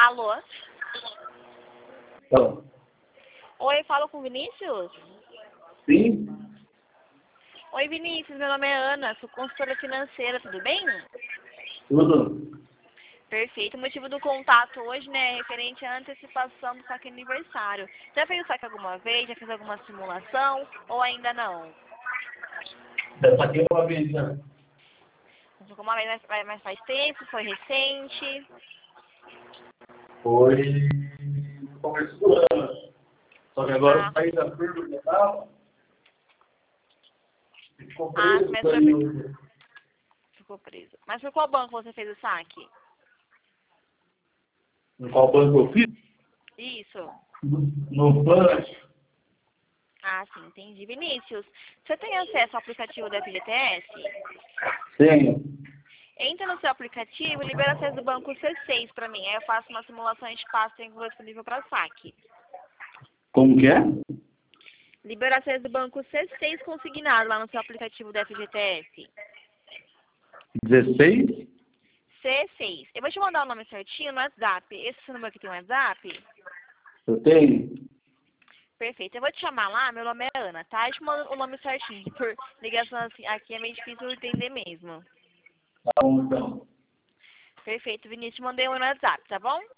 Alô? Então, Oi, falo com o Vinícius? sim, Oi, Vinícius, meu nome é Ana, sou consultora financeira, tudo bem? tudo. Perfeito. O motivo do contato hoje, né, é referente à antecipação do saque aniversário. Já fez o saque alguma vez? Já fez alguma simulação? Ou ainda não? Já saquei uma vez, né? Ficou uma vez, mas faz tempo? Foi recente? Foi no começo do ano. Só que agora eu Ah, saí da curva que eu tava e ficou preso mas aí ficou preso. Mas por qual banco você fez o saque? no qual banco eu fiz? Isso. No Punch. Ah, sim, entendi. Vinícius, você tem acesso ao aplicativo da FGTS? Tenho. Entra no seu aplicativo e libera acesso do banco C6 para mim. Aí eu faço uma simulação e te passo tem disponível para saque. Como que é? Libera acesso do banco C6 consignado lá no seu aplicativo da FGTS. 16? C6. Eu vou te mandar o nome certinho no WhatsApp. Esse seu número aqui tem um WhatsApp? Eu tenho. Perfeito. Eu vou te chamar lá, meu nome é Ana, tá? Eu te mando o nome certinho. Por ligação assim, aqui é meio difícil entender mesmo. Tá bom, então. Perfeito, Vinícius. Mandei um no WhatsApp, tá bom?